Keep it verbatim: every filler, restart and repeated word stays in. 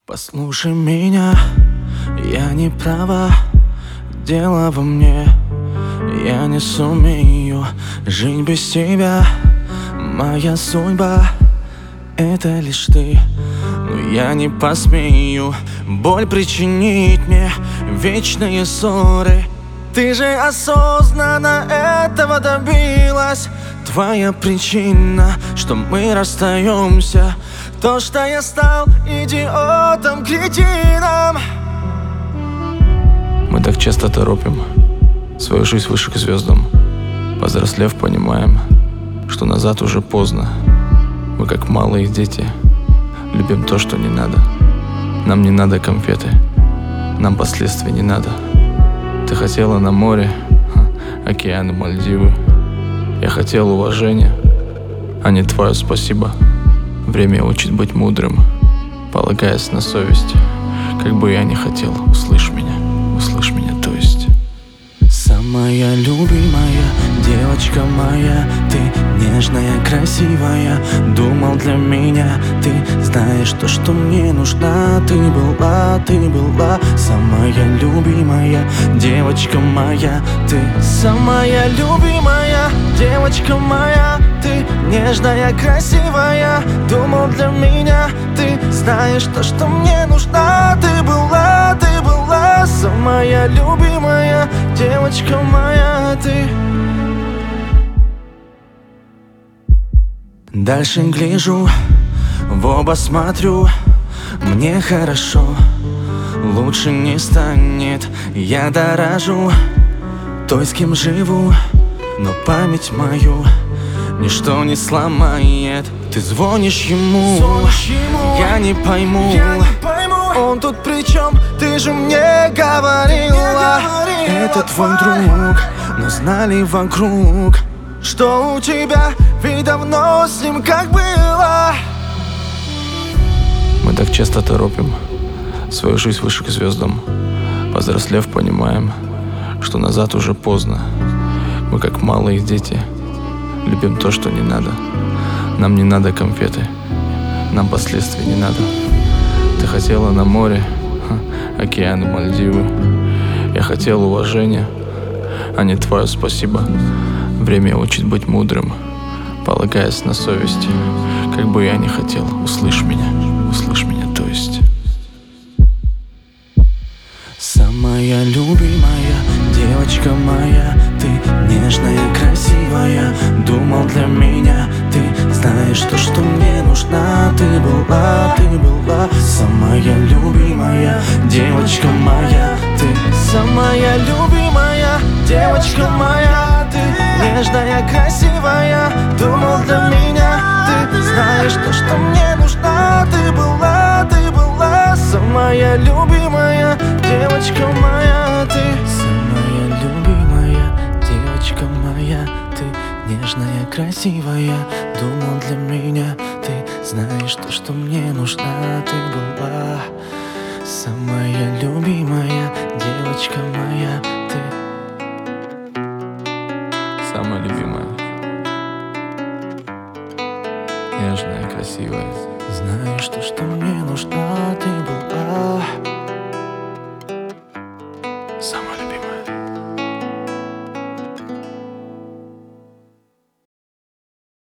Послушай меня, я не права, дело во мне. Я не сумею жить без тебя. Моя судьба — это лишь ты. Но я не посмею боль причинить мне, вечные ссоры. Ты же осознанно этого добилась. Твоя причина, что мы расстаемся, то, что я стал идиотом, кретином. Мы так часто торопим свою жизнь выше к звездам. Повзрослев, понимаем, что назад уже поздно. Мы как малые дети, любим то, что не надо. Нам не надо конфеты, нам последствий не надо. Ты хотела на море, океаны, Мальдивы. Я хотел уважения, а не твое спасибо. Время учит быть мудрым, полагаясь на совесть. Как бы я ни хотел, услышь меня, услышь меня, то есть. Самая любимая девочка моя, ты нежная, красивая. Думал, для меня ты знаешь то, что мне нужна. Ты была, ты была самая любимая девочка моя. Ты самая любимая девочка моя. Ты нежная, красивая. Думал, для меня ты знаешь то, что мне нужна. Ты была, ты была самая любимая девочка моя, ты. Дальше гляжу, в оба смотрю. Мне хорошо, лучше не станет. Я дорожу той, с кем живу, но память мою ничто не сломает. Ты звонишь ему, звонишь ему, я не пойму, я не пойму. Он тут при чем? Ты же мне говорила, это твой друг, но знали вокруг, что у тебя ведь давно с ним как было. Мы так часто торопим свою жизнь выше к звездам. Повзрослев, понимаем, что назад уже поздно. Мы как малые дети, любим то, что не надо. Нам не надо конфеты, нам последствий не надо. Ты хотела на море, океаны, Мальдивы. Я хотел уважения, а не твое спасибо. Время учит быть мудрым, полагаясь на совесть. Как бы я ни хотел, услышь меня, услышь меня, то есть. Самая любимая девочка моя, ты нежная, красивая. Думал, для меня ты знаешь то, что мне нужна. Ты была, ты была самая любимая девочка моя. Ты самая любимая девочка моя. Ты нежная, красивая. Думал, для меня ты знаешь то, что мне нужна. Ты была, ты была самая любимая девочка моя. Ты самая любимая девочка моя. Ты нежная, красивая. Думал, для меня ты знаешь то, что мне нужна. Ты была самая любимая девочка моя. Ты самая любимая, нежная, красивая. знаешь то, что мне нужна. Ты была